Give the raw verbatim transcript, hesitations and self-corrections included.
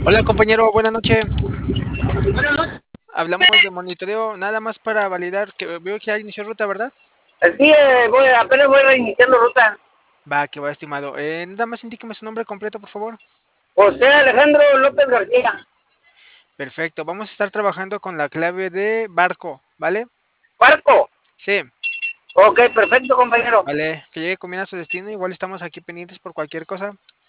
Hola compañero, buenas noches. Buenas noches. Hablamos de monitoreo nada más para validar que veo que ya inició ruta, ¿verdad? Sí, eh, voy, apenas voy reiniciando ruta. Va, que va, estimado. Eh, nada más indíqueme su nombre completo, por favor. José Alejandro López García. Perfecto, vamos a estar trabajando con la clave de barco, ¿vale? Barco. Sí, Ok, perfecto, compañero. vale, que llegue con bien a su destino. Igual estamos aquí pendientes por cualquier cosa.